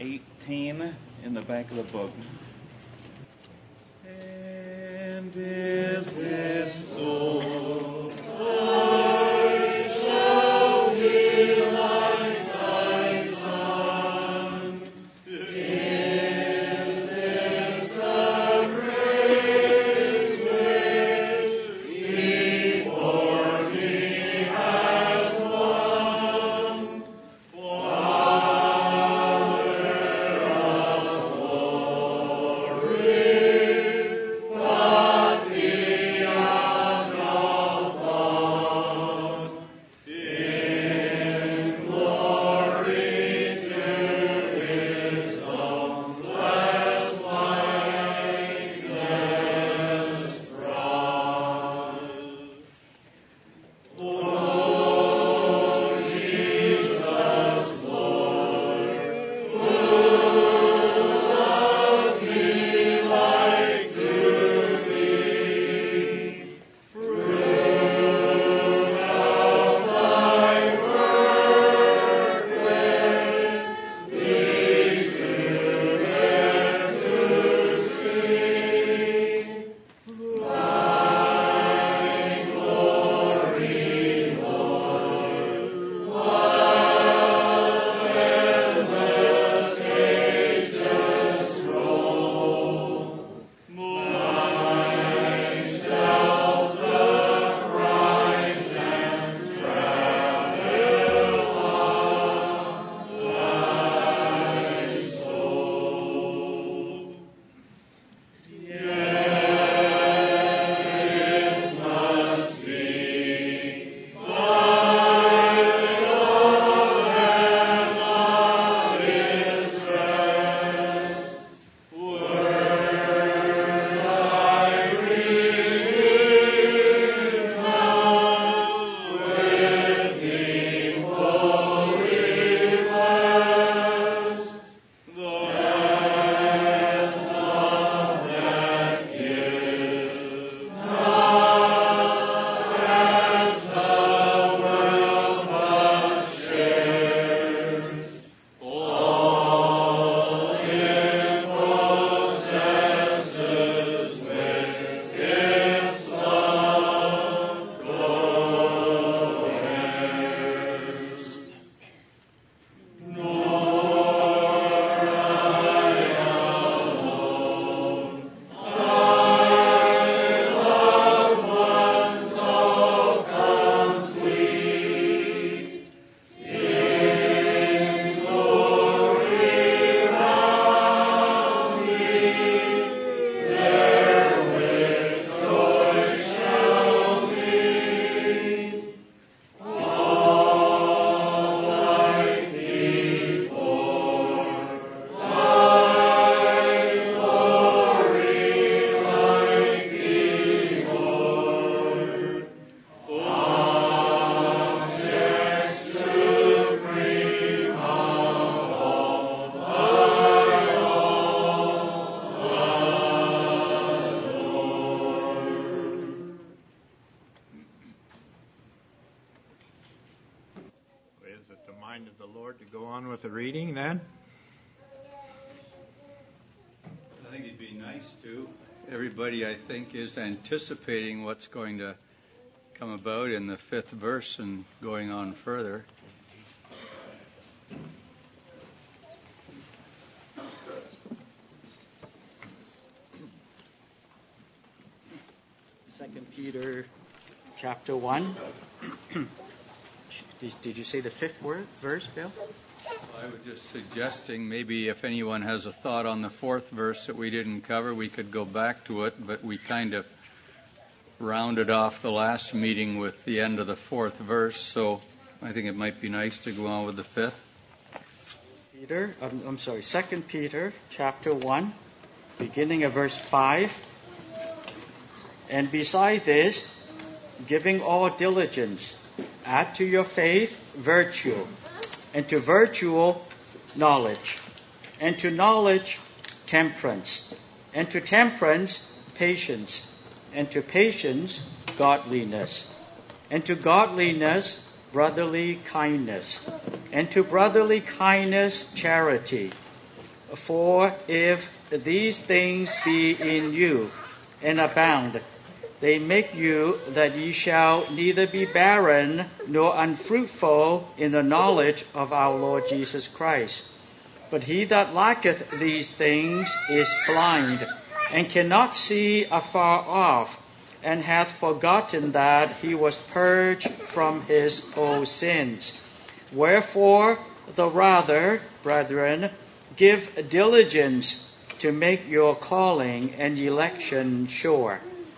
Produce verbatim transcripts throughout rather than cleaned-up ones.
eighteen in the back of the book. And is this so? I shall be like thy Son. Is this the grace which he for me has won? Father of glory, thought beyond all thought, in glory to his own blessed likeness brought. O Jesus, Lord, who loved me like to thee, fruit of thy work with thee to bear to see. Thy glory, Lord, while endless ages roll, myself the prize and travel on thy soul. Yet it must be thy love and not its rest, where thy redeemed with thee fully blessed. The love that gives not as the world but shares, all it possesses with its love co-heirs. Nor I alone, thy loved ones all complete, in glory round thee, there with joy shall meet. All like thee for thy glory, like thee, Lord, object supreme of all thy all adored. Is it the mind of the Lord to go on with the reading then? I think it'd be nice to. Everybody, I think, is anticipating what's going to come about in the fifth verse and going on further. Second Peter chapter one. Did, did you say the fifth word, verse, Bill? I was just suggesting maybe if anyone has a thought on the fourth verse that we didn't cover, we could go back to it, but we kind of rounded off the last meeting with the end of the fourth verse, so I think it might be nice to go on with the fifth. Peter, I'm, I'm sorry, Second Peter chapter one, beginning of verse five. And beside this, giving all diligence, add to your faith virtue, and to virtue knowledge, and to knowledge temperance, and to temperance patience, and to patience godliness, and to godliness brotherly kindness, and to brotherly kindness charity. For if these things be in you and abound, they make you that ye shall neither be barren nor unfruitful in the knowledge of our Lord Jesus Christ. But he that lacketh these things is blind, and cannot see afar off, and hath forgotten that he was purged from his old sins. Wherefore, the rather, brethren, give diligence to make your calling and election sure.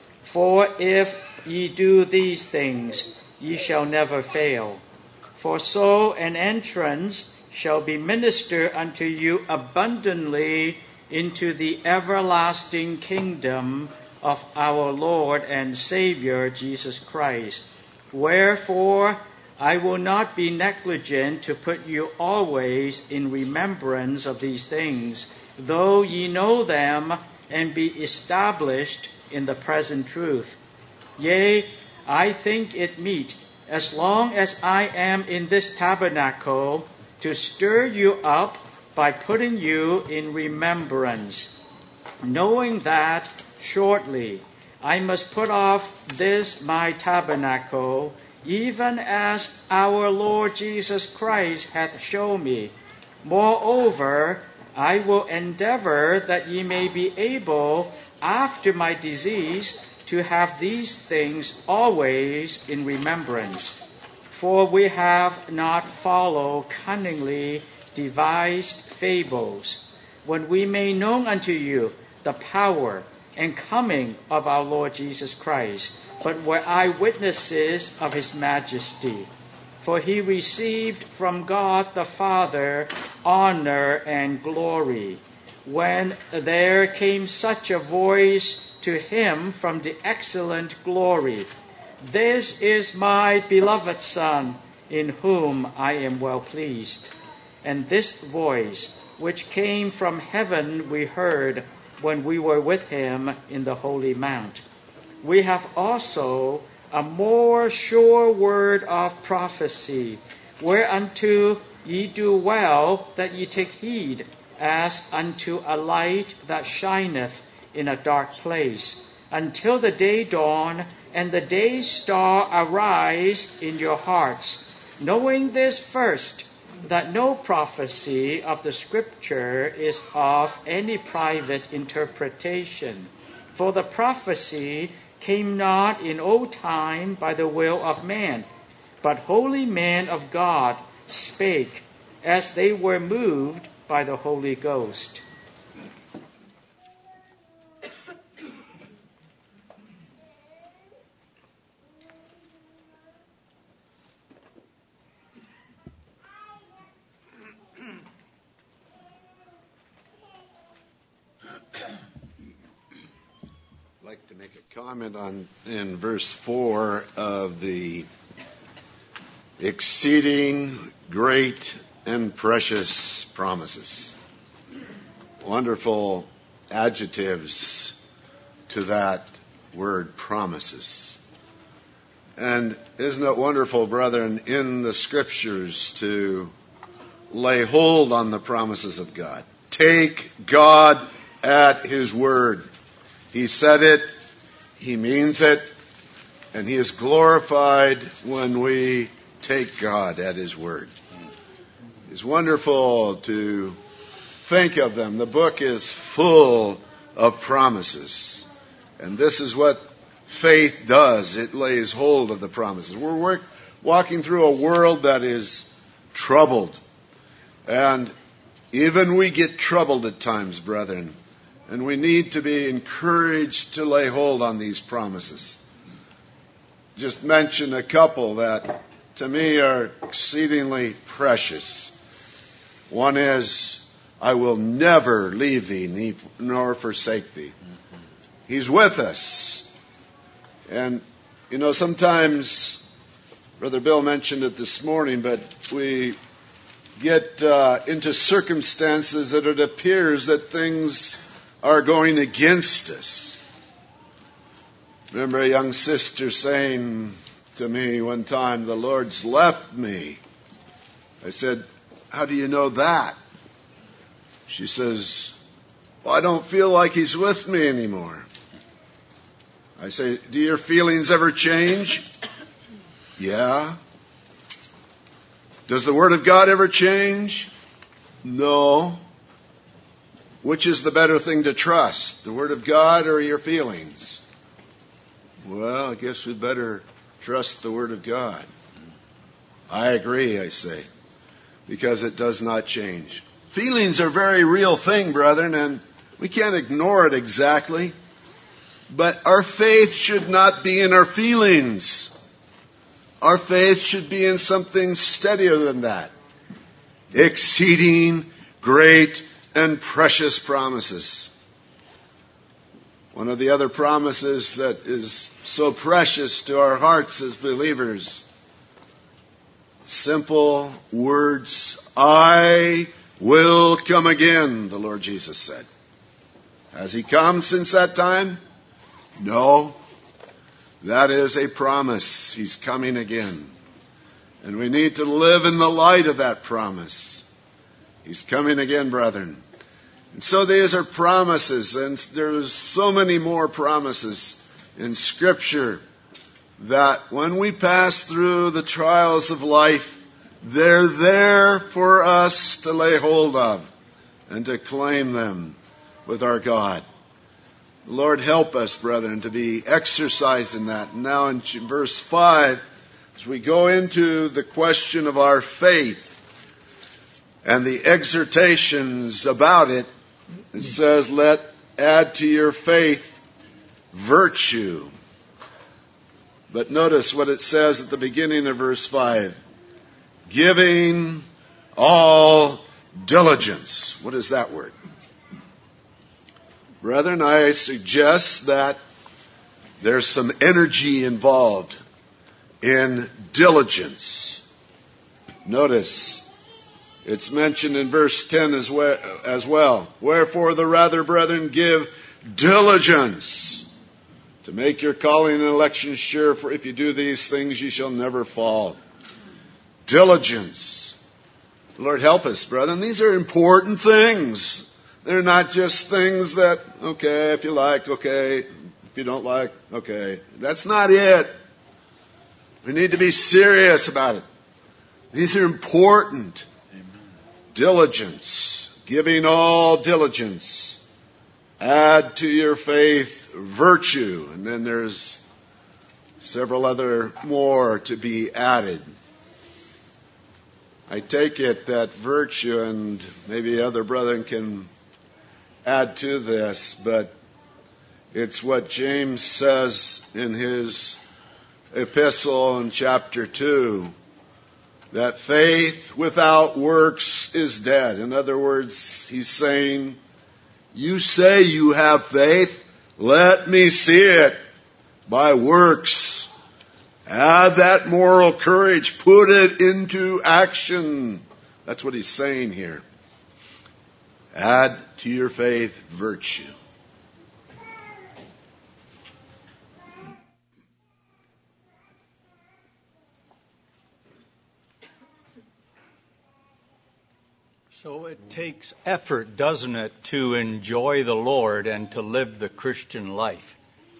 For if ye do these things, ye shall never fail. For so an entrance shall be ministered unto you abundantly into the everlasting kingdom of our Lord and Savior Jesus Christ. Wherefore, I will not be negligent to put you always in remembrance of these things, though ye know them and be established in the present truth. Yea, I think it meet, as long as I am in this tabernacle, to stir you up by putting you in remembrance, knowing that shortly I must put off this my tabernacle, even as our Lord Jesus Christ hath shown me. Moreover, I will endeavor that ye may be able, after my decease, to have these things always in remembrance. For we have not followed cunningly devised fables, when we made known unto you the power and coming of our Lord Jesus Christ, but were eyewitnesses of his majesty. For he received from God the Father honor and glory, when there came such a voice to him from the excellent glory, This is my beloved Son, in whom I am well pleased. And this voice, which came from heaven, we heard when we were with him in the holy mount. We have also a more sure word of prophecy, whereunto ye do well that ye take heed, as unto a light that shineth in a dark place, until the day dawn and the day's star arise in your hearts, knowing this first, that no prophecy of the Scripture is of any private interpretation. For the prophecy came not in old time by the will of man, but holy men of God spake as they were moved by the Holy Ghost. I'd like to make a comment on in verse four of the exceeding great and precious promises. Wonderful adjectives to that word, promises. And isn't it wonderful, brethren, in the Scriptures to lay hold on the promises of God? Take God at His word. He said it, He means it, and He is glorified when we take God at His word. It's wonderful to think of them. The book is full of promises. And this is what faith does. It lays hold of the promises. We're work, walking through a world that is troubled. And even we get troubled at times, brethren. And we need to be encouraged to lay hold on these promises. Just mention a couple that to me are exceedingly precious. One is, I will never leave thee nor forsake thee. He's with us. And, you know, sometimes, Brother Bill mentioned it this morning, but we get uh, into circumstances that it appears that things are going against us. Remember a young sister saying to me one time, the Lord's left me. I said, how do you know that? She says, well, I don't feel like he's with me anymore. I say, do your feelings ever change? Yeah. Does the Word of God ever change? No. Which is the better thing to trust, the Word of God or your feelings? Well, I guess we'd better trust the Word of God. I agree, I say, because it does not change. Feelings are a very real thing, brethren, and we can't ignore it exactly. But our faith should not be in our feelings. Our faith should be in something steadier than that. Exceeding great and precious promises. One of the other promises that is so precious to our hearts as believers. Simple words, I will come again, the Lord Jesus said. Has He come since that time? No. That is a promise. He's coming again. And we need to live in the light of that promise. He's coming again, brethren. And so these are promises, and there's so many more promises in Scripture that when we pass through the trials of life, they're there for us to lay hold of and to claim them with our God. Lord, help us, brethren, to be exercised in that. Now in verse five, as we go into the question of our faith and the exhortations about it, it says, let add to your faith virtue. But notice what it says at the beginning of verse five. Giving all diligence. What is that word? Brethren, I suggest that there's some energy involved in diligence. Notice, it's mentioned in verse ten as well. Wherefore the rather, brethren, give diligence to make your calling and election sure, for if you do these things, ye shall never fall. Diligence. Lord, help us, brethren. These are important things. They're not just things that, okay, if you like, okay. If you don't like, okay. That's not it. We need to be serious about it. These are important. Amen. Diligence. Giving all diligence. Add to your faith virtue. And then there's several other more to be added. I take it that virtue, and maybe other brethren can add to this, but it's what James says in his epistle in chapter two, that faith without works is dead. In other words, he's saying, you say you have faith, let me see it by works. Add that moral courage, put it into action. That's what he's saying here. Add to your faith virtue. So it takes effort, doesn't it, to enjoy the Lord and to live the Christian life.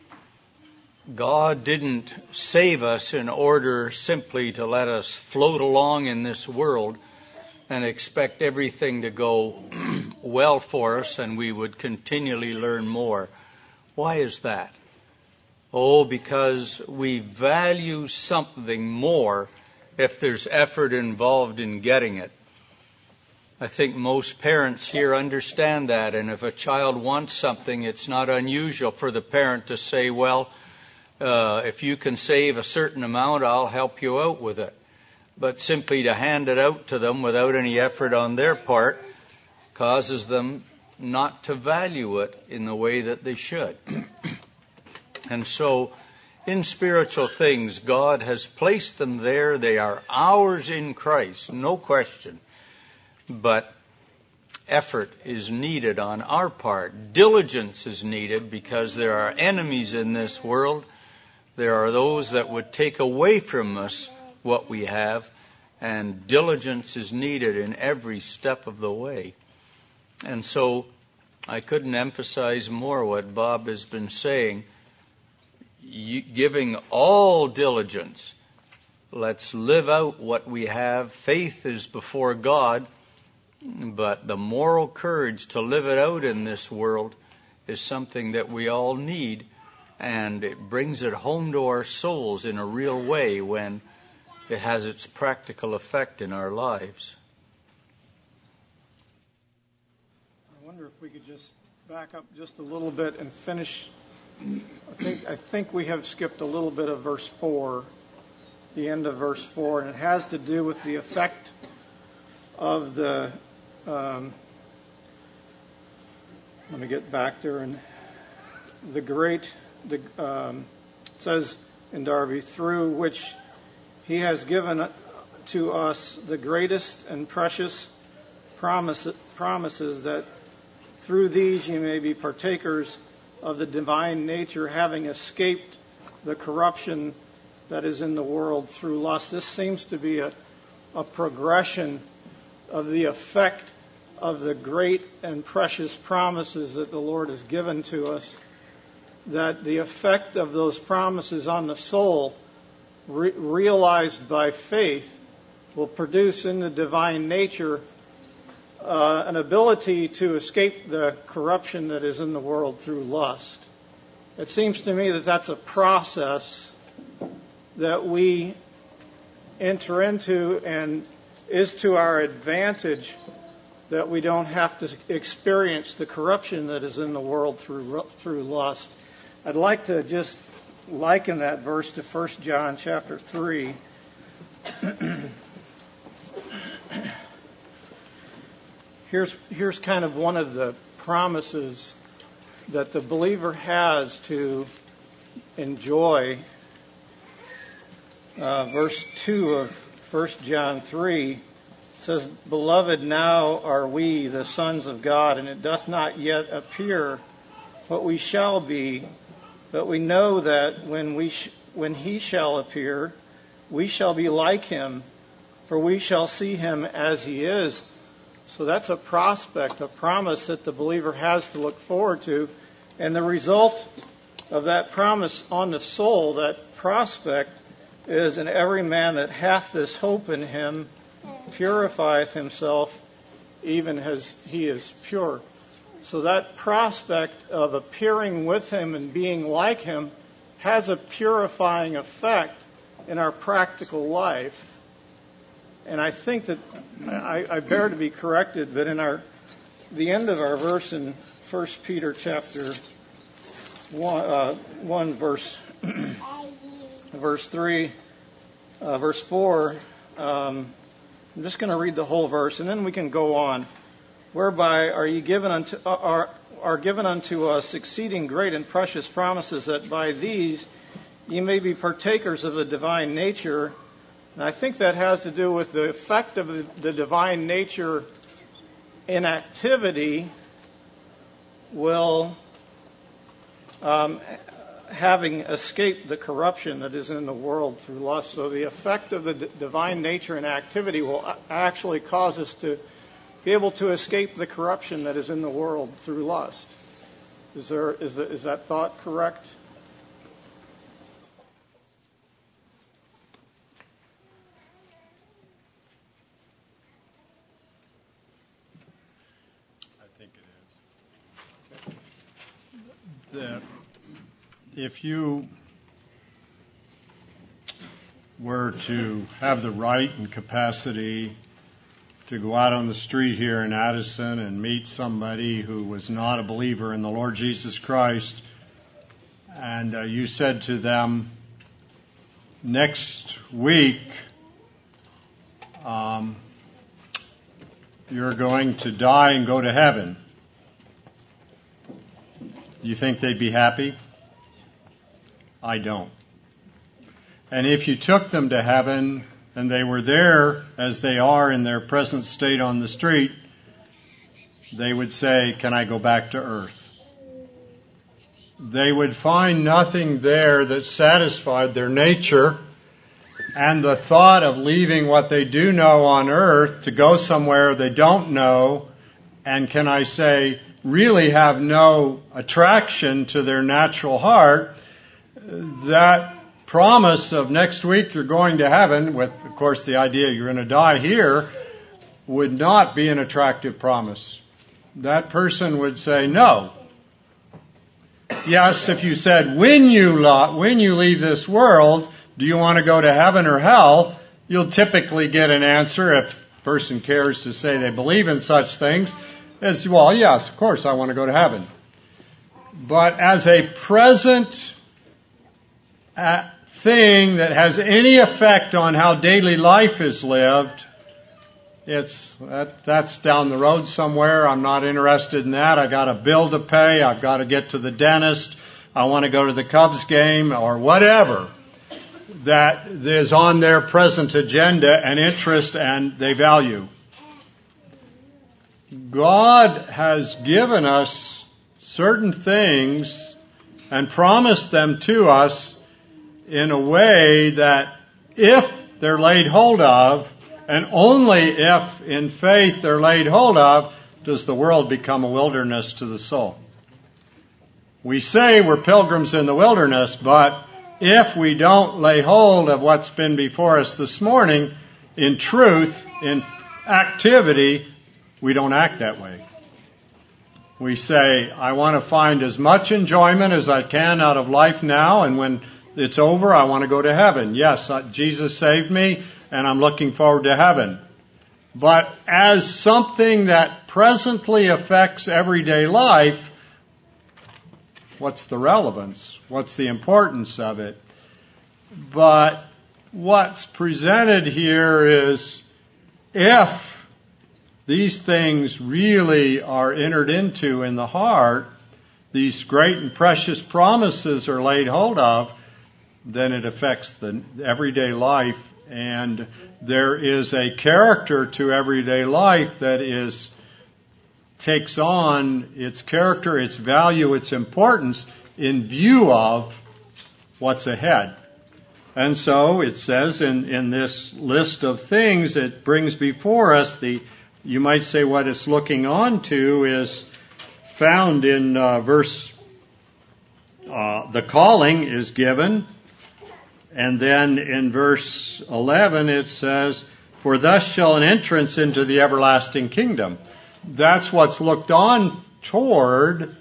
God didn't save us in order simply to let us float along in this world and expect everything to go well for us and we would continually learn more. Why is that? Oh, because we value something more if there's effort involved in getting it. I think most parents here understand that, and if a child wants something, it's not unusual for the parent to say, well, uh, if you can save a certain amount, I'll help you out with it. But simply to hand it out to them without any effort on their part causes them not to value it in the way that they should. And so, in spiritual things, God has placed them there. They are ours in Christ, no question. But effort is needed on our part. Diligence is needed because there are enemies in this world. There are those that would take away from us what we have, and diligence is needed in every step of the way. And so I couldn't emphasize more what Bob has been saying. You, giving all diligence, let's live out what we have. Faith is before God, but the moral courage to live it out in this world is something that we all need, and it brings it home to our souls in a real way when it has its practical effect in our lives. I wonder if we could just back up just a little bit and finish. I think I think we have skipped a little bit of verse four, the end of verse four, and it has to do with the effect of the. Um, let me get back there, and the great. The um, it says in Darby, through which He has given to us the greatest and precious promise, promises, that through these you may be partakers of the divine nature, having escaped the corruption that is in the world through lust. This seems to be a, a progression of the effect of the great and precious promises that the Lord has given to us, that the effect of those promises on the soul, re- realized by faith, will produce in the divine nature Uh, an ability to escape the corruption that is in the world through lust. It seems to me that that's a process that we enter into, and is to our advantage that we don't have to experience the corruption that is in the world through through lust. I'd like to just liken that verse to First John chapter three. Here's, here's kind of one of the promises that the believer has to enjoy. Uh, verse two of First John three says, "Beloved, now are we the sons of God, and it doth not yet appear what we shall be. But we know that when we sh- when He shall appear, we shall be like Him, for we shall see Him as He is." So that's a prospect, a promise that the believer has to look forward to. And the result of that promise on the soul, that prospect, is, "And every man that hath this hope in Him purifieth himself, even as He is pure." So that prospect of appearing with Him and being like Him has a purifying effect in our practical life. And I think that I, I bear to be corrected, but in our the end of our verse in First Peter chapter one, uh, one verse verse three, uh, verse four. Um, I'm just going to read the whole verse, and then we can go on. "Whereby are ye given unto are are given unto us exceeding great and precious promises, that by these ye may be partakers of the divine nature." And I think that has to do with the effect of the, the divine nature in activity will, um, having escaped the corruption that is in the world through lust. So the effect of the d- divine nature in activity will actually cause us to be able to escape the corruption that is in the world through lust. Is there is, the, is that thought correct? That if you were to have the right and capacity to go out on the street here in Addison and meet somebody who was not a believer in the Lord Jesus Christ, and uh, you said to them, "Next week um, you're going to die and go to heaven," you think they'd be happy? I don't. And if you took them to heaven and they were there as they are in their present state on the street, they would say, "Can I go back to earth?" They would find nothing there that satisfied their nature, and the thought of leaving what they do know on earth to go somewhere they don't know and can I say really have no attraction to their natural heart, that promise of next week you're going to heaven, with, of course, the idea you're going to die here, would not be an attractive promise. That person would say no. Yes, if you said, when you lo- when you leave this world, do you want to go to heaven or hell? You'll typically get an answer, if a person cares to say they believe in such things, as, well, yes, of course I want to go to heaven. But as a present uh, thing that has any effect on how daily life is lived, it's that, that's down the road somewhere. I'm not interested in that. I got a bill to pay. I've got to get to the dentist. I want to go to the Cubs game or whatever that is on their present agenda and interest and they value. God has given us certain things and promised them to us in a way that if they're laid hold of, and only if in faith they're laid hold of, does the world become a wilderness to the soul. We say we're pilgrims in the wilderness, but if we don't lay hold of what's been before us this morning, in truth, in activity, we don't act that way. We say, I want to find as much enjoyment as I can out of life now, and when it's over, I want to go to heaven. Yes, Jesus saved me, and I'm looking forward to heaven. But as something that presently affects everyday life, what's the relevance? What's the importance of it? But what's presented here is, if these things really are entered into in the heart, these great and precious promises are laid hold of, then it affects the everyday life, and there is a character to everyday life that is takes on its character, its value, its importance in view of what's ahead. And so it says in, in this list of things it brings before us, the you might say what it's looking on to is found in uh, verse, uh, the calling is given. And then in verse eleven it says, for thus shall an entrance into the everlasting kingdom. That's what's looked on toward,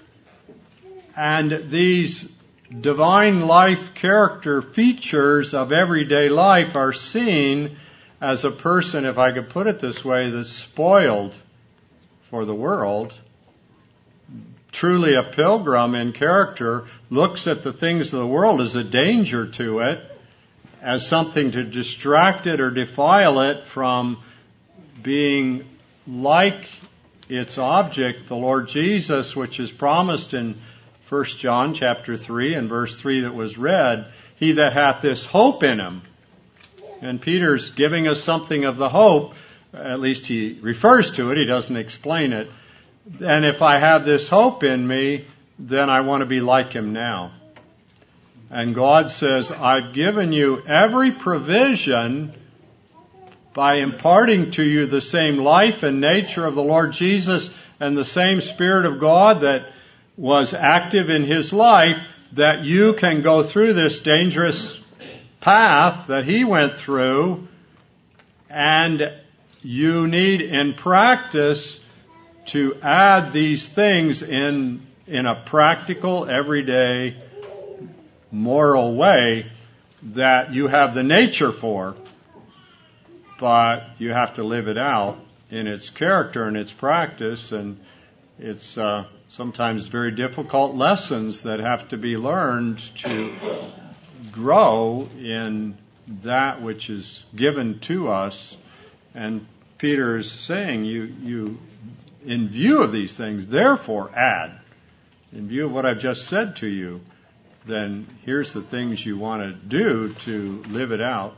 and these divine life character features of everyday life are seen as a person, if I could put it this way, that's spoiled for the world. Truly a pilgrim in character looks at the things of the world as a danger to it, as something to distract it or defile it from being like its object, the Lord Jesus, which is promised in First John chapter three and verse three that was read, he that hath this hope in him. And Peter's giving us something of the hope, at least he refers to it, he doesn't explain it. And if I have this hope in me, then I want to be like him now. And God says, I've given you every provision by imparting to you the same life and nature of the Lord Jesus and the same Spirit of God that was active in his life, that you can go through this dangerous path that he went through, and you need in practice to add these things in in a practical, everyday, moral way that you have the nature for, but you have to live it out in its character and its practice, and it's uh, sometimes very difficult lessons that have to be learned to grow in that which is given to us. And Peter is saying, you, you, in view of these things, therefore add. In view of what I've just said to you, then here's the things you want to do to live it out.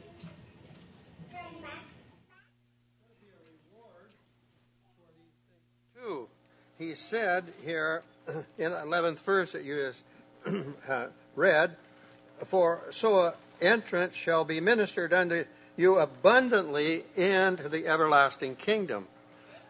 Two, he said here in the eleventh verse that you just uh, read, for so an entrance shall be ministered unto you abundantly into the everlasting kingdom.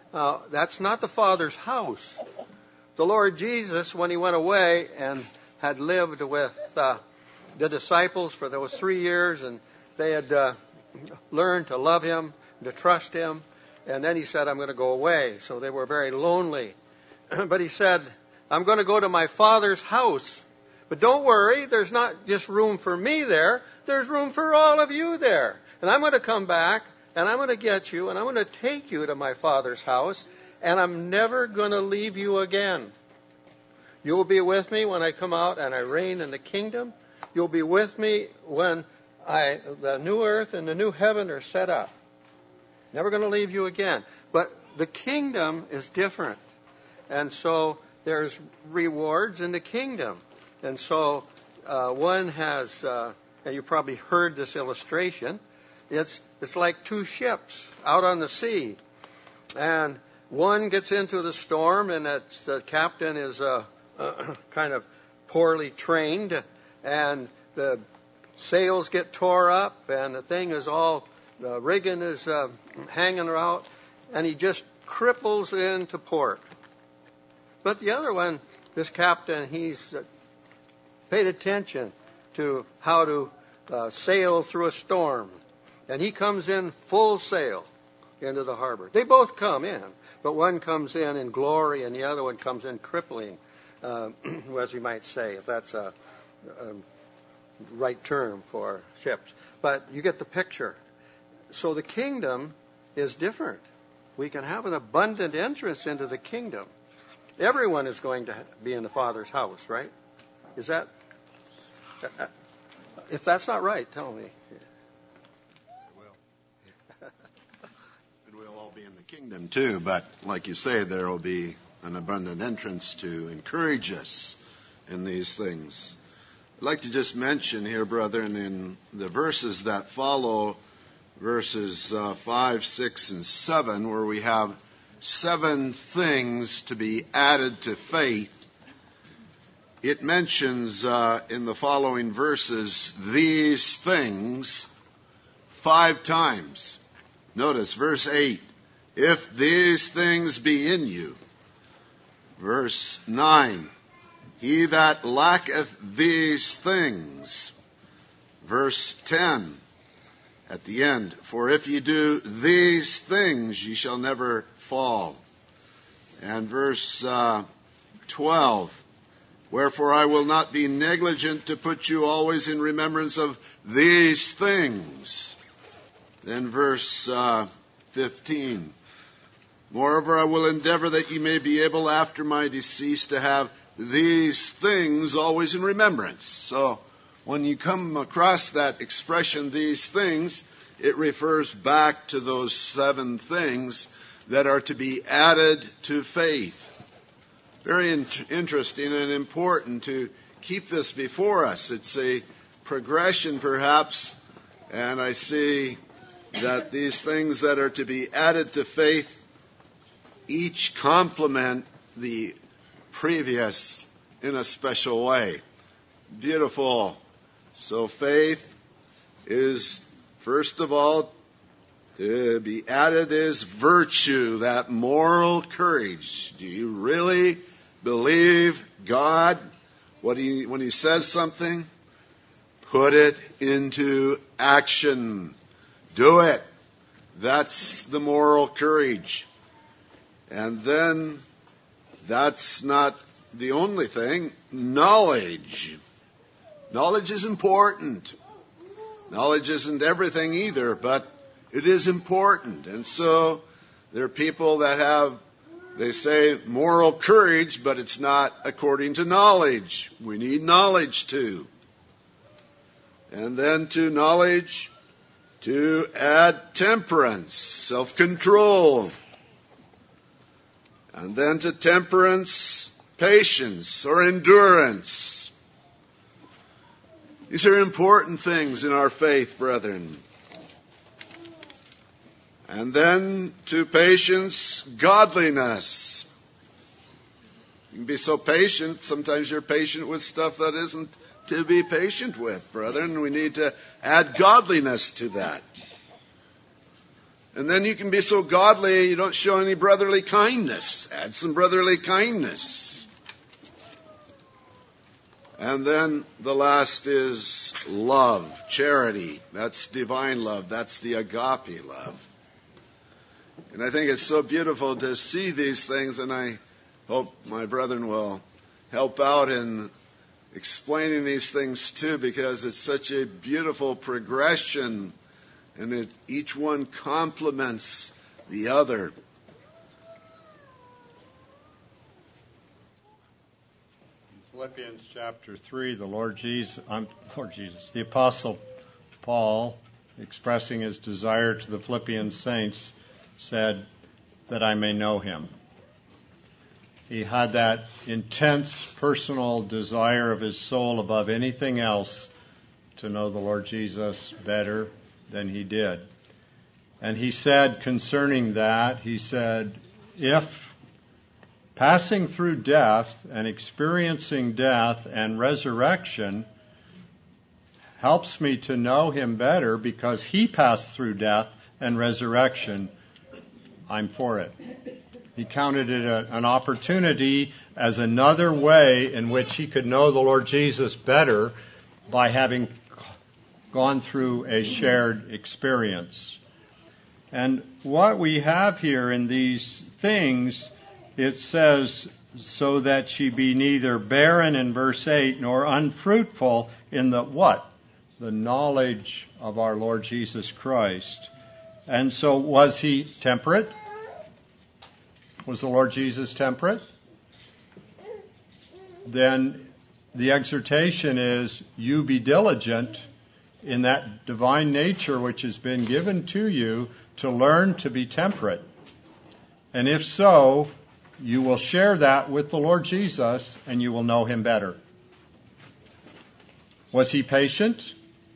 Uh, that's not the Father's house. The Lord Jesus, when he went away and had lived with uh, the disciples for those three years, and they had uh, learned to love him, to trust him, and then he said, I'm going to go away. So they were very lonely. But he said, I'm going to go to my Father's house. But don't worry, there's not just room for me there. There's room for all of you there. And I'm going to come back, and I'm going to get you, and I'm going to take you to my Father's house, and I'm never going to leave you again. You'll be with me when I come out and I reign in the kingdom. You'll be with me when I, the new earth and the new heaven are set up. Never going to leave you again. But the kingdom is different. And so there's rewards in the kingdom. And so uh, one has, uh, and you probably heard this illustration, it's it's like two ships out on the sea. And one gets into the storm, and it's, the captain is uh, uh, kind of poorly trained, and the sails get tore up, and the thing is all, the rigging is uh, hanging out, and he just cripples into port. But the other one, this captain, he's uh, paid attention to how to uh, sail through a storm. And he comes in full sail into the harbor. They both come in, but one comes in in glory and the other one comes in crippling, uh, as we might say, if that's a, a right term for ships. But you get the picture. So the kingdom is different. We can have an abundant entrance into the kingdom. Everyone is going to be in the Father's house, right? Is that... If that's not right, tell me. And we'll all be in the kingdom too, but like you say, there will be an abundant entrance to encourage us in these things. I'd like to just mention here, brethren, in the verses that follow, verses uh, five, six, and seven, where we have seven things to be added to faith. It mentions uh, in the following verses these things five times. Notice verse eight, if these things be in you. Verse nine, he that lacketh these things. Verse ten, at the end, for if ye do these things, ye shall never fall. And verse uh, twelve, wherefore I will not be negligent to put you always in remembrance of these things. Then verse uh, fifteen, moreover I will endeavor that ye may be able after my decease to have these things always in remembrance. So when you come across that expression, these things, it refers back to those seven things that are to be added to faith. Very in- interesting and important to keep this before us. It's a progression, perhaps, and I see that these things that are to be added to faith each complement the previous in a special way. Beautiful. So faith is, first of all, to be added is virtue, that moral courage. Do you really believe God what he, when he says something? Put it into action. Do it. That's the moral courage. And then, that's not the only thing. Knowledge. Knowledge is important. Knowledge isn't everything either, but it is important. And so, there are people that have, they say, moral courage, but it's not according to knowledge. We need knowledge too. And then to knowledge, to add temperance, self-control. And then to temperance, patience or endurance. These are important things in our faith, brethren. And then to patience, godliness. You can be so patient. Sometimes you're patient with stuff that isn't to be patient with, brethren. We need to add godliness to that. And then you can be so godly you don't show any brotherly kindness. Add some brotherly kindness. And then the last is love, charity. That's divine love. That's the agape love. And I think it's so beautiful to see these things, and I hope my brethren will help out in explaining these things too, because it's such a beautiful progression, and it, each one complements the other. In Philippians chapter three, the Lord Jesus, um, Lord Jesus, the Apostle Paul, expressing his desire to the Philippian saints, said that I may know him. He had that intense personal desire of his soul above anything else to know the Lord Jesus better than he did. And he said concerning that, he said, if passing through death and experiencing death and resurrection helps me to know him better because he passed through death and resurrection, I'm for it. He counted it a, an opportunity as another way in which he could know the Lord Jesus better by having gone through a shared experience. And what we have here in these things, it says, so that she be neither barren in verse eight nor unfruitful in the what? The knowledge of our Lord Jesus Christ. And so was he temperate? Was the Lord Jesus temperate? Then the exhortation is, you be diligent in that divine nature which has been given to you to learn to be temperate. And if so, you will share that with the Lord Jesus and you will know him better. Was he patient?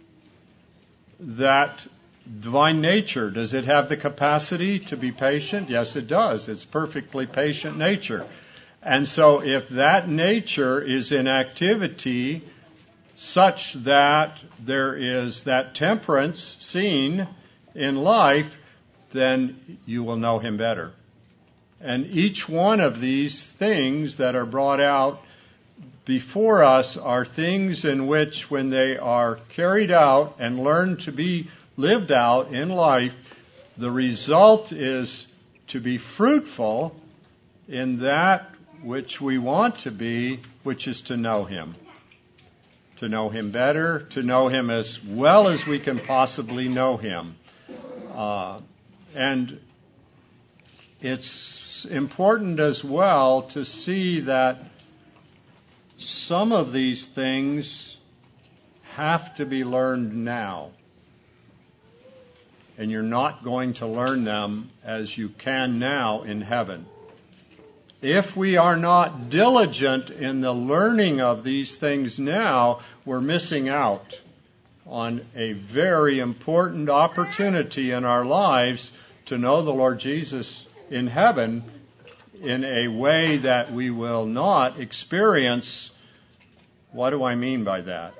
That divine nature, does it have the capacity to be patient? Yes, it does. It's perfectly patient nature. And so if that nature is in activity such that there is that temperance seen in life, then you will know him better. And each one of these things that are brought out before us are things in which, when they are carried out and learned to be lived out in life, the result is to be fruitful in that which we want to be, which is to know him. To know him better, to know him as well as we can possibly know him. Uh, and it's important as well to see that some of these things have to be learned now. And you're not going to learn them as you can now in heaven. If we are not diligent in the learning of these things now, we're missing out on a very important opportunity in our lives to know the Lord Jesus in heaven in a way that we will not experience. What do I mean by that?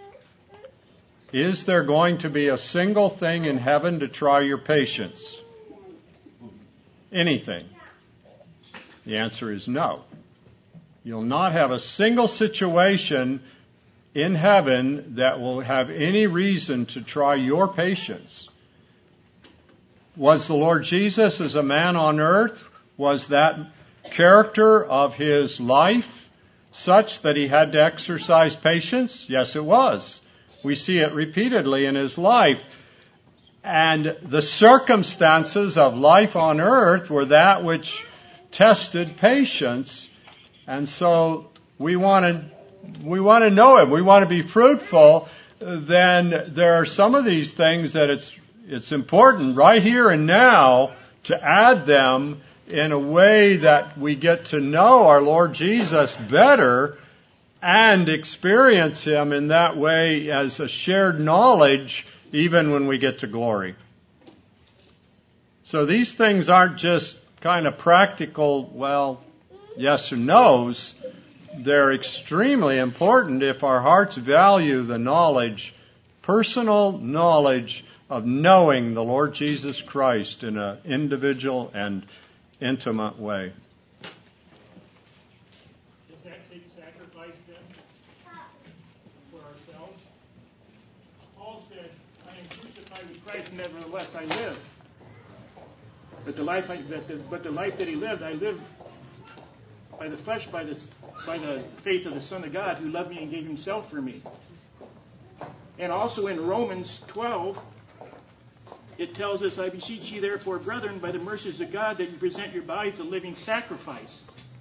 Is there going to be a single thing in heaven to try your patience? Anything? The answer is no. You'll not have a single situation in heaven that will have any reason to try your patience. Was the Lord Jesus as a man on earth, was that character of his life such that he had to exercise patience? Yes, it was. We see it repeatedly in his life. And the circumstances of life on earth were that which tested patience. And so we want to we want to know him. We want to be fruitful. Then there are some of these things that it's it's important right here and now to add them in a way that we get to know our Lord Jesus better and experience him in that way as a shared knowledge even when we get to glory. So these things aren't just kind of practical, well, yes or no's. They're extremely important if our hearts value the knowledge, personal knowledge of knowing the Lord Jesus Christ in an individual and intimate way. Does that take sacrifice then for ourselves? Paul said, I am crucified with Christ, nevertheless I live. But the life, I, that the, but the life that he lived, I live by the flesh, by the by the faith of the Son of God, who loved me and gave himself for me. And also in Romans twelve, it tells us, I beseech you therefore, brethren, by the mercies of God, that you present your bodies a living sacrifice.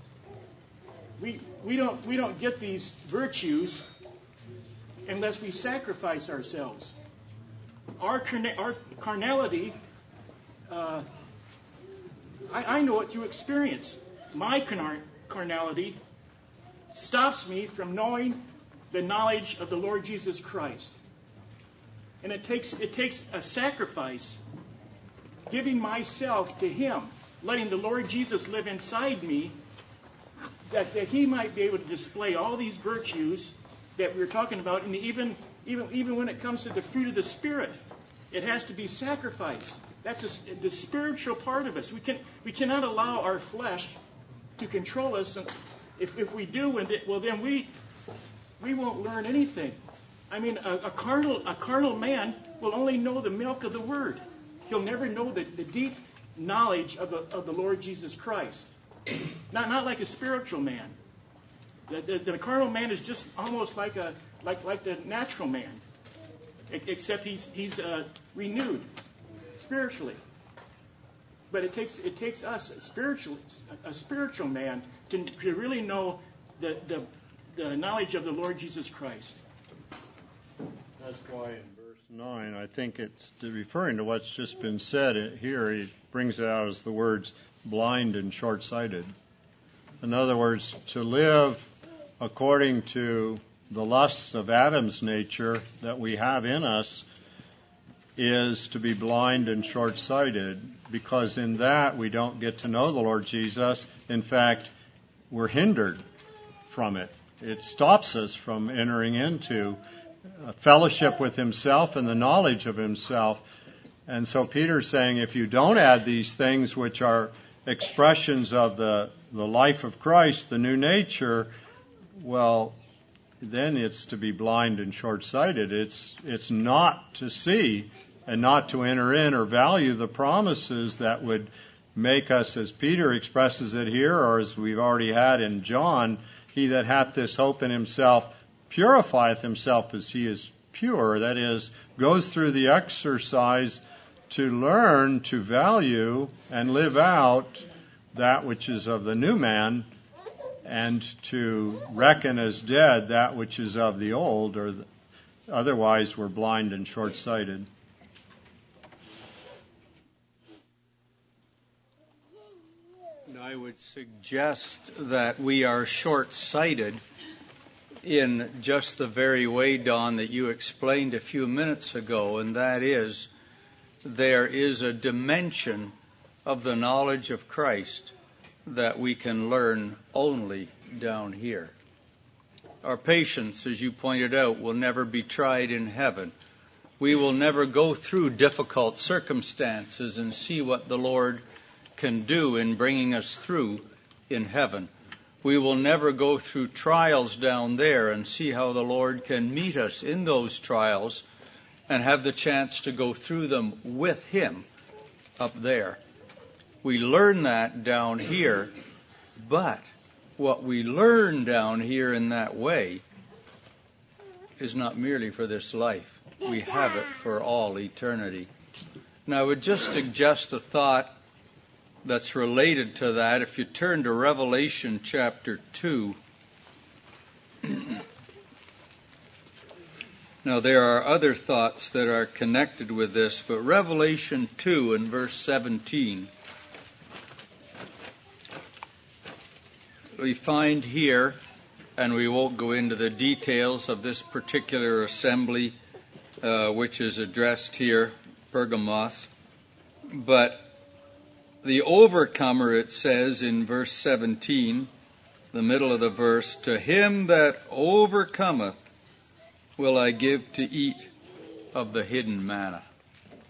We we don't we don't get these virtues unless we sacrifice ourselves. Our carna- our carnality, uh, I, I know it through experience. My carnar- carnality stops me from knowing the knowledge of the Lord Jesus Christ. And it takes it takes a sacrifice, giving myself to him, letting the Lord Jesus live inside me, that, that he might be able to display all these virtues that we were talking about. And even, even, even when it comes to the fruit of the Spirit, it has to be sacrificed. That's a, the spiritual part of us. We can we cannot allow our flesh to control us. And if, if we do, well, then we we won't learn anything. I mean, a, a carnal a carnal man will only know the milk of the Word. He'll never know the, the deep knowledge of the of the Lord Jesus Christ. Not not like a spiritual man. The, the, the carnal man is just almost like a like like the natural man, except he's he's uh, renewed spiritually. But it takes it takes us a spiritual a spiritual man to, to really know the, the the knowledge of the Lord Jesus Christ. That's why in verse nine, I think it's referring to what's just been said here. He brings it out as the words blind and short-sighted. In other words, to live according to the lusts of Adam's nature that we have in us is to be blind and short-sighted, because in that we don't get to know the Lord Jesus. In fact, we're hindered from it. It stops us from entering into a fellowship with himself and the knowledge of himself. And so Peter's saying, if you don't add these things which are expressions of the, the life of Christ, the new nature, well, then it's to be blind and short-sighted. It's it's not to see and not to enter in or value the promises that would make us, as Peter expresses it here, or as we've already had in John, he that hath this hope in himself purifieth himself as he is pure. That is, goes through the exercise to learn to value and live out that which is of the new man, and to reckon as dead that which is of the old, or the, otherwise we're blind and short-sighted. I would suggest that we are short-sighted in just the very way, Don, that you explained a few minutes ago, and that is, there is a dimension of the knowledge of Christ that we can learn only down here. Our patience, as you pointed out, will never be tried in heaven. We will never go through difficult circumstances and see what the Lord can do in bringing us through in heaven. We will never go through trials down there and see how the Lord can meet us in those trials and have the chance to go through them with Him up there. We learn that down here, but what we learn down here in that way is not merely for this life. We have it for all eternity. Now, I would just suggest a thought that's related to that. If you turn to Revelation chapter two. Now, there are other thoughts that are connected with this, but Revelation two and verse seventeen. We find here, and we won't go into the details of this particular assembly, uh, which is addressed here, Pergamos, but the overcomer, it says in verse seventeen, the middle of the verse, to him that overcometh will I give to eat of the hidden manna.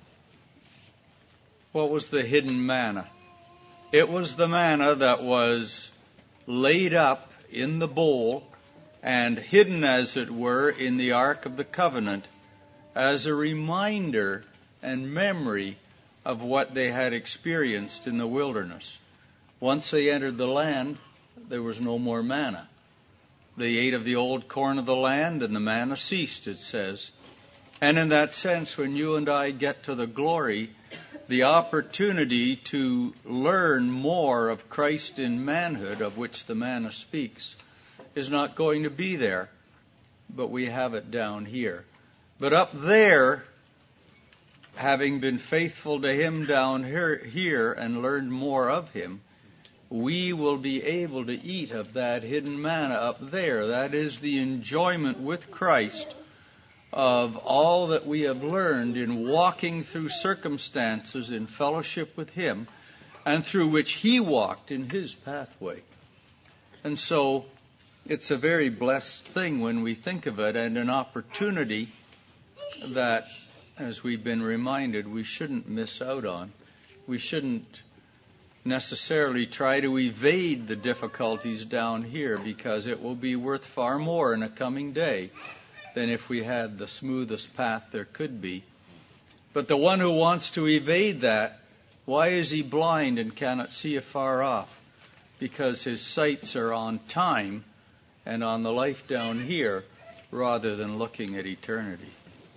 What was the hidden manna? It was the manna that was laid up in the bowl and hidden, as it were, in the Ark of the Covenant as a reminder and memory of what they had experienced in the wilderness. Once they entered the land, there was no more manna. They ate of the old corn of the land, and the manna ceased, it says. And in that sense, when you and I get to the glory, the opportunity to learn more of Christ in manhood, of which the manna speaks, is not going to be there, but we have it down here. But up there, having been faithful to Him down here, here and learned more of Him, we will be able to eat of that hidden manna up there. That is the enjoyment with Christ of all that we have learned in walking through circumstances in fellowship with Him, and through which He walked in His pathway. And so it's a very blessed thing when we think of it, and an opportunity that, as we've been reminded, we shouldn't miss out on. We shouldn't necessarily try to evade the difficulties down here, because it will be worth far more in a coming day than if we had the smoothest path there could be. But the one who wants to evade that, why is he blind and cannot see afar off? Because his sights are on time and on the life down here rather than looking at eternity.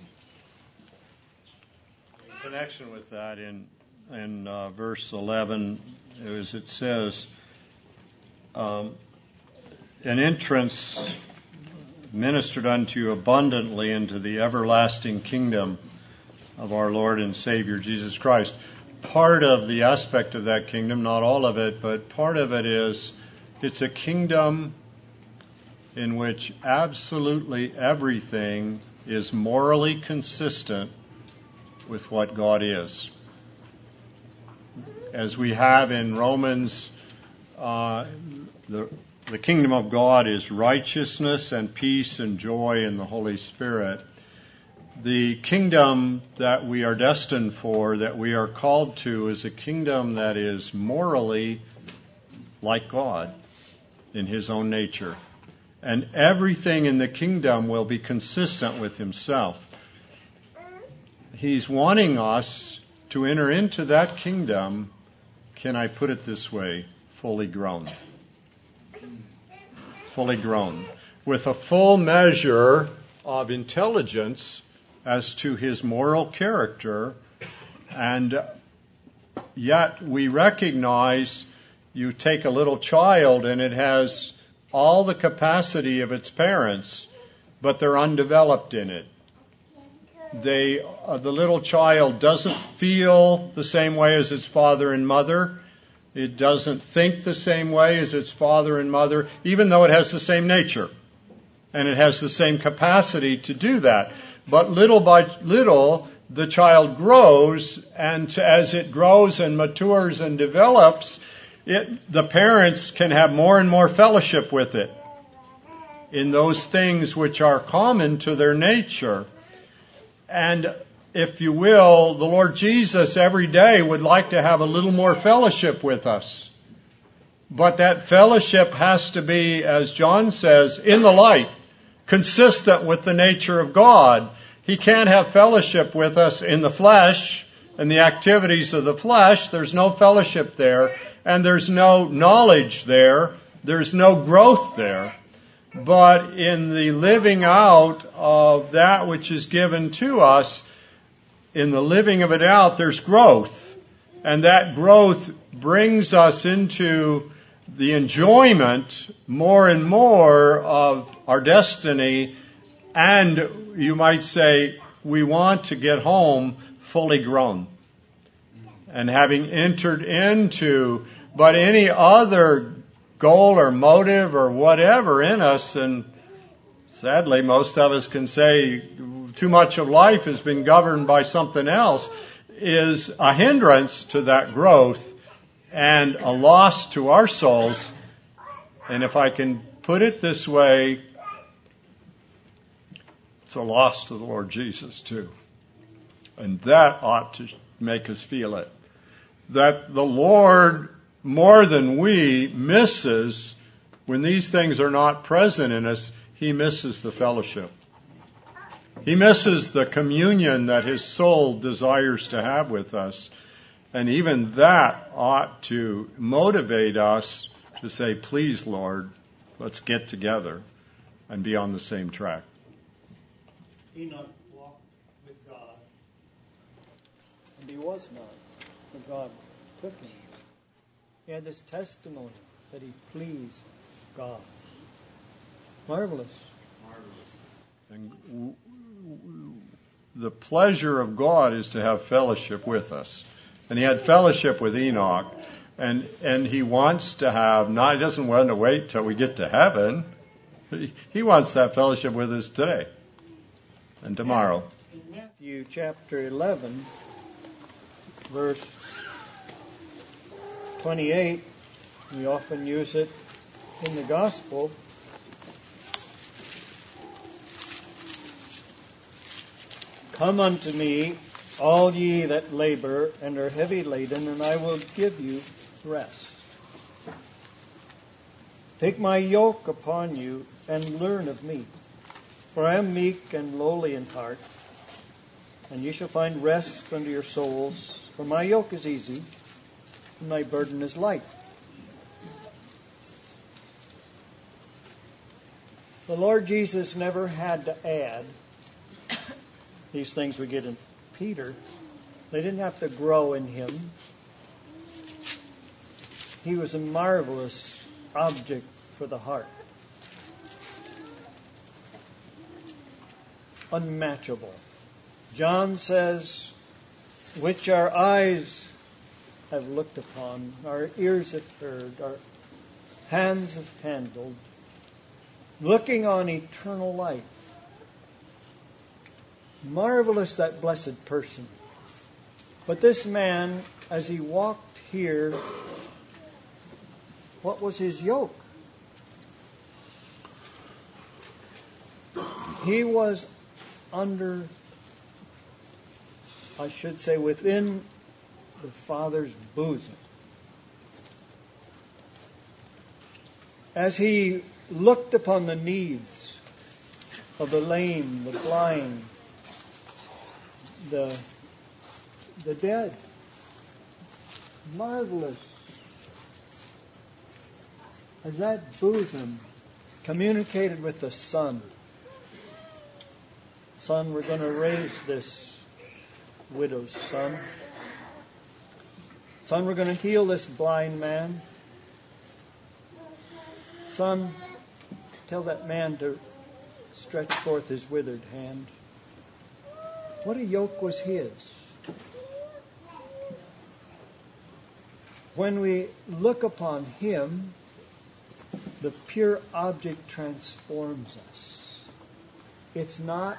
In connection with that, in in uh, verse eleven, as it says, um, an entrance ministered unto you abundantly into the everlasting kingdom of our Lord and Savior Jesus Christ. Part of the aspect of that kingdom, not all of it, but part of it is it's a kingdom in which absolutely everything is morally consistent with what God is. As we have in Romans, uh, the, the kingdom of God is righteousness and peace and joy in the Holy Spirit. The kingdom that we are destined for, that we are called to, is a kingdom that is morally like God in His own nature. And everything in the kingdom will be consistent with Himself. He's wanting us to enter into that kingdom, can I put it this way, fully grown. Fully grown. With a full measure of intelligence as to His moral character, and yet we recognize, you take a little child and it has all the capacity of its parents, but they're undeveloped in it. They, uh, the little child doesn't feel the same way as its father and mother. It doesn't think the same way as its father and mother, even though it has the same nature. And it has the same capacity to do that. But little by little, the child grows, and as it grows and matures and develops, it, the parents can have more and more fellowship with it in those things which are common to their nature. And if you will, the Lord Jesus every day would like to have a little more fellowship with us. But that fellowship has to be, as John says, in the light, consistent with the nature of God. He can't have fellowship with us in the flesh and the activities of the flesh. There's no fellowship there, and there's no knowledge there. There's no growth there. But in the living out of that which is given to us, in the living of it out, there's growth. And that growth brings us into the enjoyment more and more of our destiny. And you might say, we want to get home fully grown. And having entered into, but any other goal or motive or whatever in us, and sadly most of us can say too much of life has been governed by something else, is a hindrance to that growth and a loss to our souls. And if I can put it this way, it's a loss to the Lord Jesus too. And that ought to make us feel it. that the Lord, more than we, misses when these things are not present in us. He misses the fellowship. He misses the communion that his soul desires to have with us. And even that ought to motivate us to say, please, Lord, let's get together and be on the same track. Enoch walked with God, and he was not, for God took him. He had this testimony that he pleased God. Marvelous. And w- w- the pleasure of God is to have fellowship with us. And he had fellowship with Enoch. And and he wants to have, not, he doesn't want to wait till we get to heaven. He, he wants that fellowship with us today and tomorrow. In Matthew chapter eleven, verse twenty-eight, we often use it in the gospel. Come unto me, all ye that labor and are heavy laden, and I will give you rest. Take my yoke upon you and learn of me, for I am meek and lowly in heart, and ye shall find rest unto your souls. For my yoke is easy, and my burden is light. The Lord Jesus never had to add these things we get in Peter. They didn't have to grow in him. He was a marvelous object for the heart. Unmatchable. John says, which our eyes have looked upon, our ears have heard, our hands have handled, looking on eternal life. Marvelous, that blessed person. But this man, as he walked here, what was his yoke? He was under, I should say, within the Father's bosom. As he looked upon the needs of the lame, the blind, the the dead. Marvelous. As that bosom communicated with the Son. Son, we're going to raise this widow's son. Son, we're going to heal this blind man. Son, tell that man to stretch forth his withered hand. What a yoke was his. When we look upon him, the pure object transforms us. It's not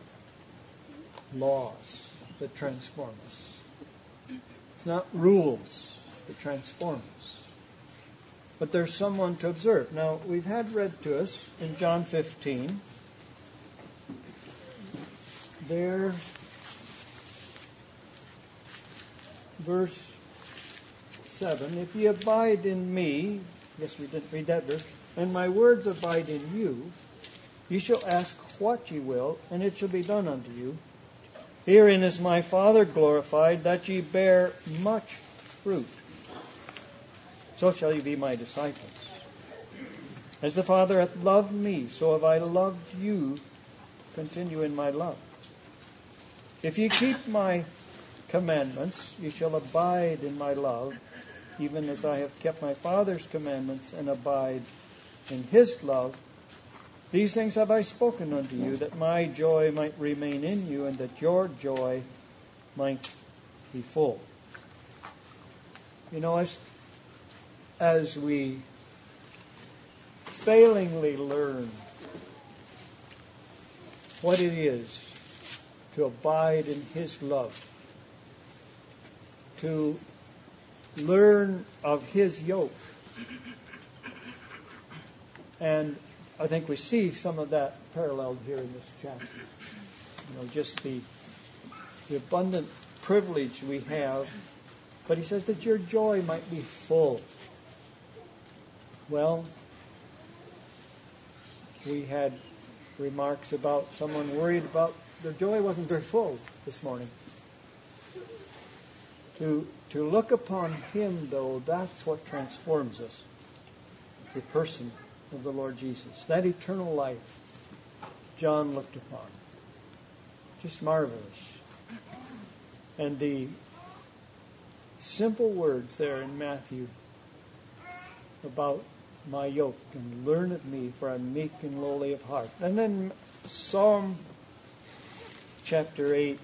laws that transform us. It's not rules that transform us. But there's someone to observe. Now, we've had read to us in John fifteen, there, verse seven, if ye abide in me, yes, we didn't read that verse, and my words abide in you, ye shall ask what ye will, and it shall be done unto you. Herein is my Father glorified, that ye bear much fruit. So shall ye be my disciples. As the Father hath loved me, so have I loved you. Continue in my love. If ye keep my commandments, ye shall abide in my love, even as I have kept my Father's commandments and abide in his love. These things have I spoken unto you, that my joy might remain in you, and that your joy might be full. You know, as, as we failingly learn what it is to abide in his love, to learn of his yoke. And I think we see some of that paralleled here in this chapter. You know, just the, the abundant privilege we have But he says that your joy might be full. Well, we had remarks about someone worried about their joy wasn't very full this morning. To, to look upon him, though, that's what transforms us. The person of the Lord Jesus. That eternal life John looked upon. Just marvelous. And the simple words there in Matthew about my yoke, and learn of me, for I'm meek and lowly of heart. And then Psalm chapter eight.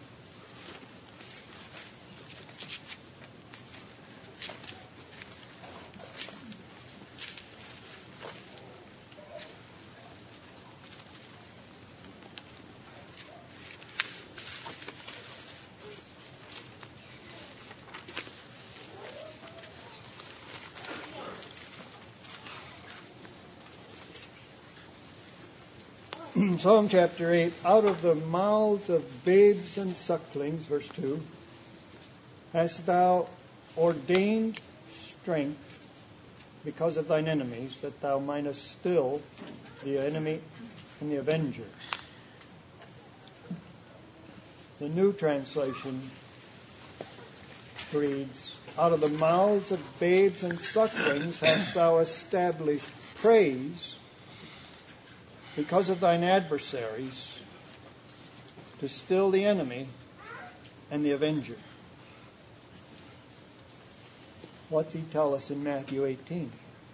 Psalm chapter eight, out of the mouths of babes and sucklings, verse two, hast thou ordained strength because of thine enemies, that thou mightest still the enemy and the avenger. The New Translation reads, out of the mouths of babes and sucklings hast thou established praise because of thine adversaries, to still the enemy and the avenger. What's he tell us in Matthew eighteen?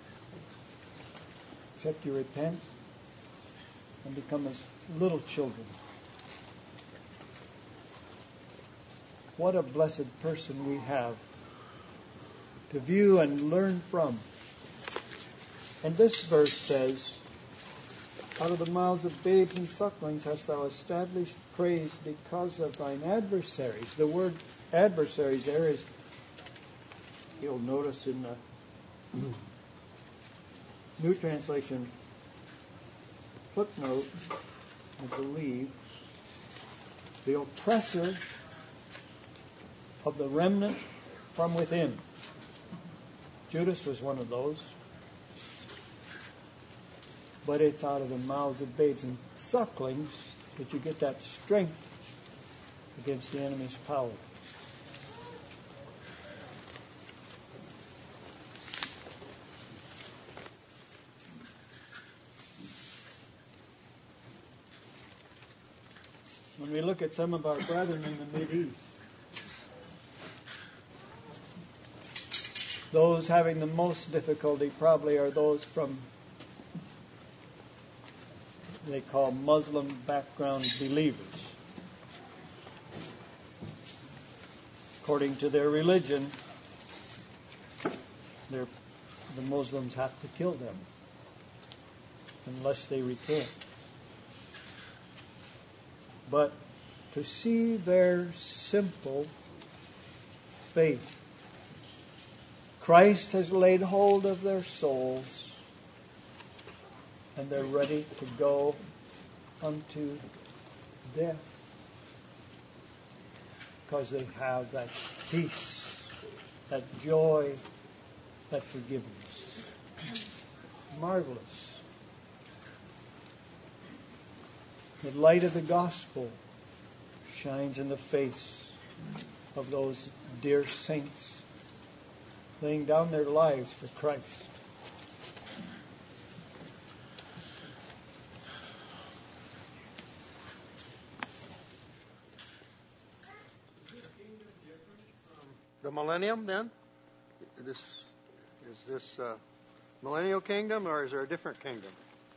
Except you repent and become as little children. What a blessed person we have to view and learn from. And this verse says, out of the mouths of babes and sucklings hast thou established praise because of thine adversaries. The word adversaries there is, you'll notice in the New Translation footnote, I believe, the oppressor of the remnant from within. Judas was one of those. But it's out of the mouths of babes and sucklings that you get that strength against the enemy's power. When we look at some of our brethren in the Mideast, those having the most difficulty probably are those from they call Muslim background believers. According to their religion, the Muslims have to kill them unless they recant. But to see their simple faith, Christ has laid hold of their souls, and they're ready to go unto death because they have that peace, that joy, that forgiveness. Marvelous. The light of the gospel shines in the face of those dear saints laying down their lives for Christ. The millennium, then? This, is this uh, millennial kingdom, or is there a different kingdom?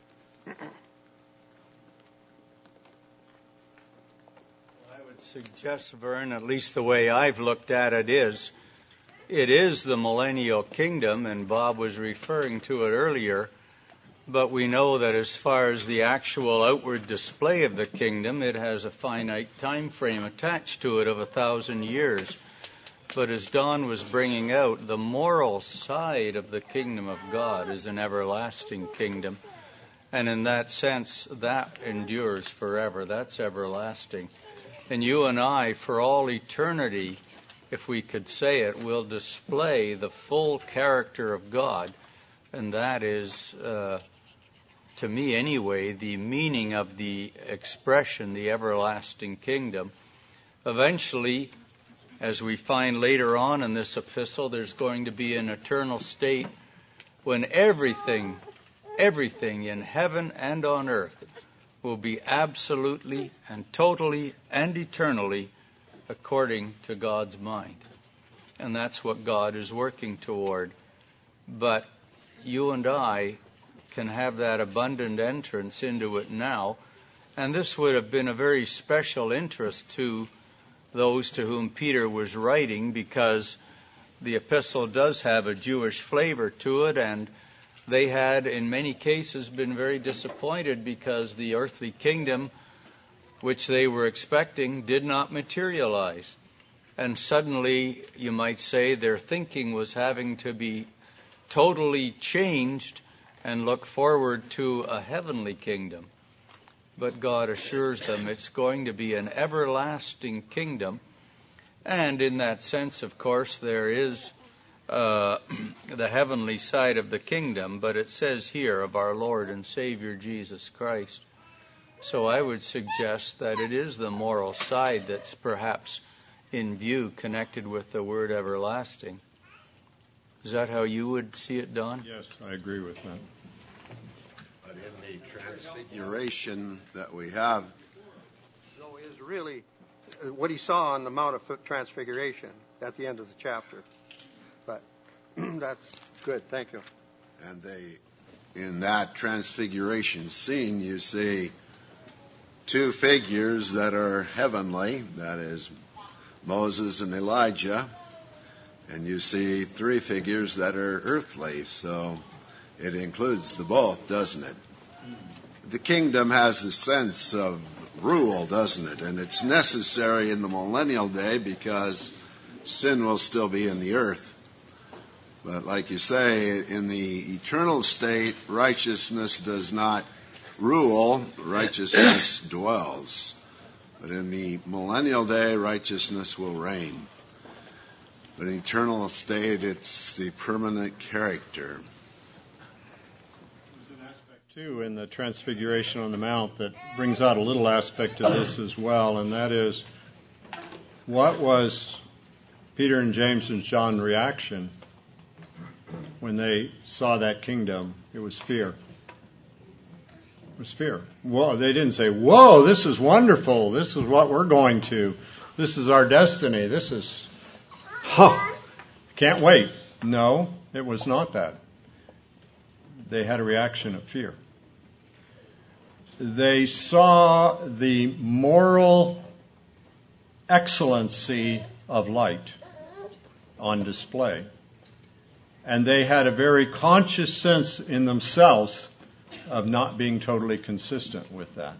I would suggest, Vern, at least the way I've looked at it is, it is the millennial kingdom, and Bob was referring to it earlier, but we know that as far as the actual outward display of the kingdom, it has a finite time frame attached to it of a thousand years. But as Don was bringing out, the moral side of the kingdom of God is an everlasting kingdom. And in that sense, that endures forever. That's everlasting. And you and I, for all eternity, if we could say it, will display the full character of God. And that is, uh, to me anyway, the meaning of the expression, the everlasting kingdom. Eventually, as we find later on in this epistle, there's going to be an eternal state when everything, everything in heaven and on earth will be absolutely and totally and eternally according to God's mind. And that's what God is working toward. But you and I can have that abundant entrance into it now. And this would have been a very special interest to those to whom Peter was writing, because the epistle does have a Jewish flavor to it, and they had in many cases been very disappointed because the earthly kingdom which they were expecting did not materialize. And suddenly, you might say, their thinking was having to be totally changed and look forward to a heavenly kingdom. But God assures them it's going to be an everlasting kingdom. And in that sense, of course, there is uh, the heavenly side of the kingdom, but it says here of our Lord and Savior Jesus Christ. So I would suggest that it is the moral side that's perhaps in view, connected with the word everlasting. Is that how you would see it, Don? Yes, I agree with that. But in the transfiguration that we have, so is really what he saw on the Mount of Transfiguration at the end of the chapter. But that's good. Thank you. and they, in that transfiguration scene, you see two figures that are heavenly, that is Moses and Elijah, and you see three figures that are earthly, so it includes the both, doesn't it? The kingdom has the sense of rule, doesn't it? And it's necessary in the millennial day because sin will still be in the earth. But like you say, in the eternal state, righteousness does not rule, righteousness dwells. But in the millennial day, righteousness will reign. But in the eternal state, it's the permanent character. There's an aspect, too, in the Transfiguration on the Mount that brings out a little aspect of this as well, and that is, what was Peter and James and John's reaction when they saw that kingdom? It was fear. It was fear. Whoa, they didn't say, whoa, this is wonderful. This is what we're going to. This is our destiny. This is, huh, can't wait. No, it was not that. They had a reaction of fear. They saw the moral excellency of light on display. And they had a very conscious sense in themselves of not being totally consistent with that.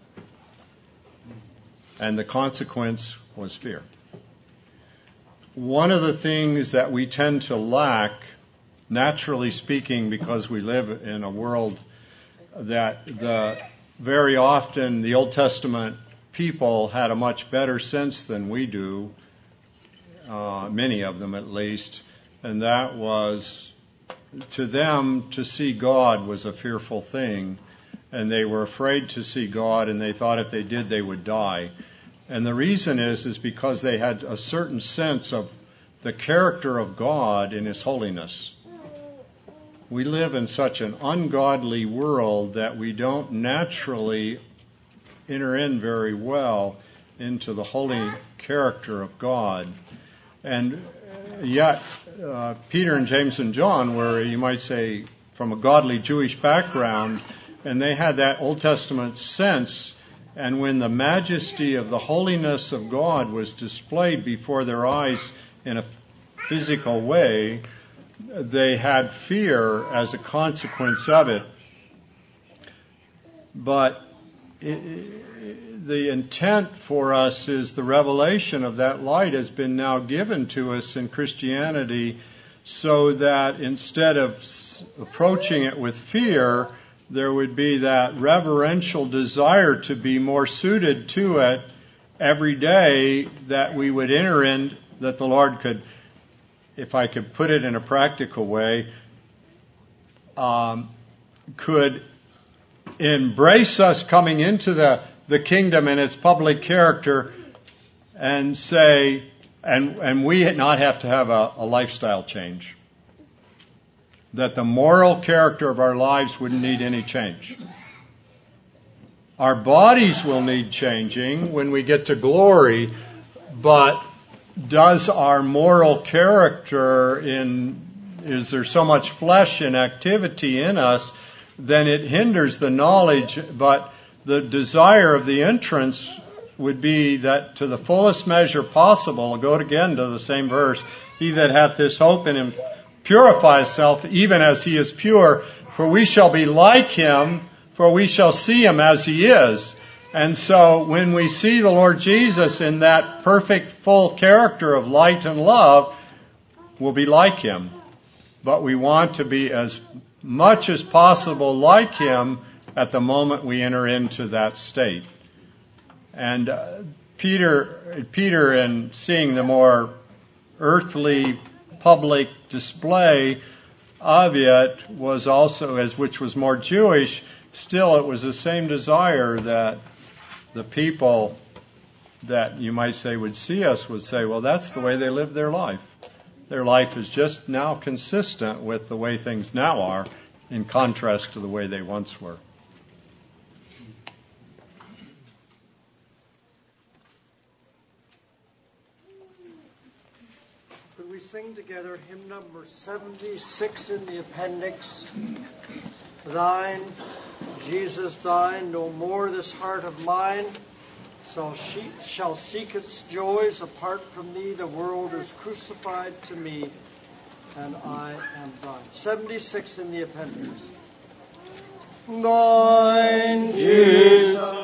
And the consequence was fear. One of the things that we tend to lack, naturally speaking, because we live in a world that the very often the Old Testament people had a much better sense than we do, uh, many of them at least, and that was, to them, to see God was a fearful thing, and they were afraid to see God, and they thought if they did, they would die. And the reason is, is because they had a certain sense of the character of God in His holiness. We live in such an ungodly world that we don't naturally enter in very well into the holy character of God. And yet, uh, Peter and James and John were, you might say, from a godly Jewish background, and they had that Old Testament sense. And when the majesty of the holiness of God was displayed before their eyes in a physical way, they had fear as a consequence of it. But it, the intent for us is the revelation of that light has been now given to us in Christianity, so that instead of approaching it with fear, there would be that reverential desire to be more suited to it every day, that we would enter in that the Lord could, if I could put it in a practical way, um, could embrace us coming into the, the kingdom and its public character and say, and, and we not have to have a, a lifestyle change. That the moral character of our lives wouldn't need any change. Our bodies will need changing when we get to glory, but does our moral character in, is there so much flesh and activity in us, then it hinders the knowledge, but the desire of the entrance would be that to the fullest measure possible, I'll go again to the same verse, he that hath this hope in him purify himself even as he is pure, for we shall be like him, for we shall see him as he is. And so when we see the Lord Jesus in that perfect full character of light and love, we'll be like him. But we want to be as much as possible like him at the moment we enter into that state. And uh, Peter, Peter in seeing the more earthly public display of it was also, as which was more Jewish, still it was the same desire that the people that you might say would see us would say, well, that's the way they live their life. Their life is just now consistent with the way things now are in contrast to the way they once were. Could we sing together hymn number seventy-six in the appendix? Thine, Jesus, thine, no more this heart of mine shall, she, shall seek its joys. Apart from thee, the world is crucified to me, and I am thine. seventy-six in the appendix. Thine, Jesus.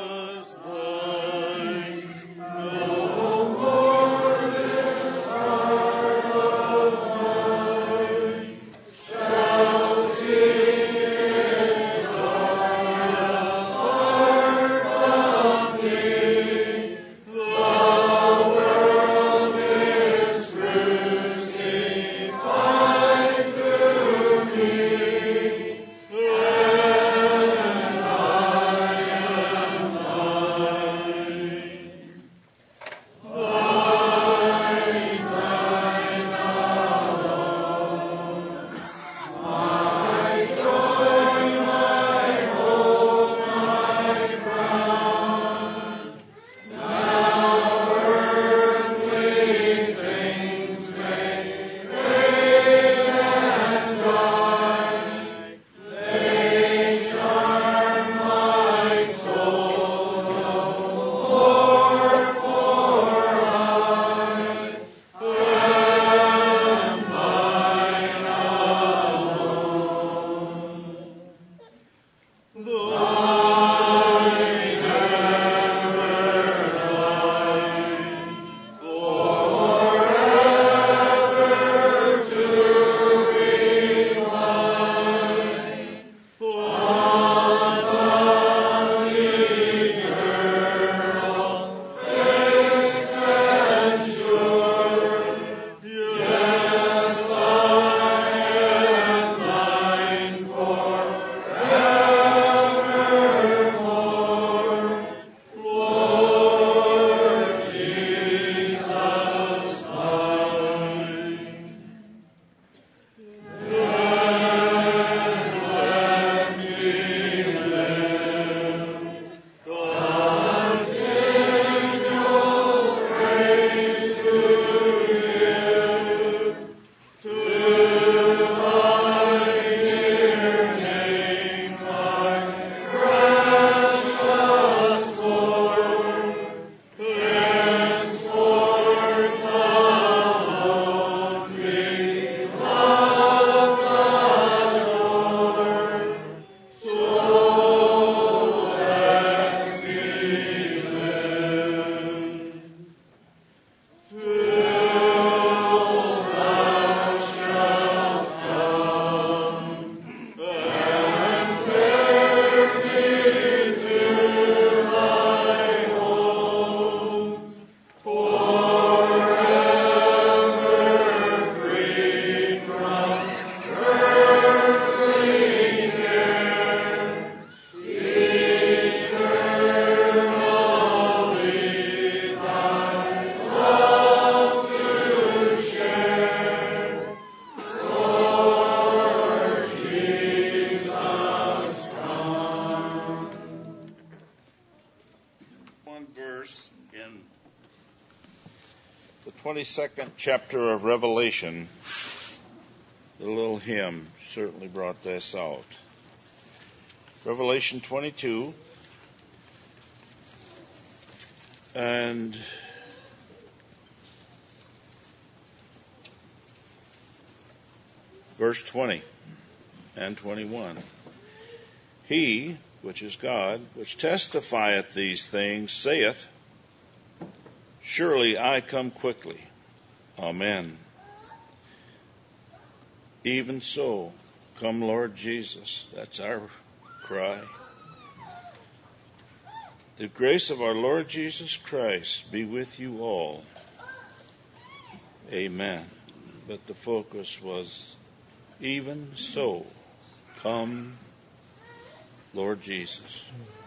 twenty-second chapter of Revelation, the little hymn certainly brought this out. Revelation twenty-two, and verse twenty and twenty-one. He, which is God, which testifieth these things, saith, Surely I come quickly. Amen. Even so, come Lord Jesus. That's our cry. The grace of our Lord Jesus Christ be with you all. Amen. But the focus was, even so, come Lord Jesus.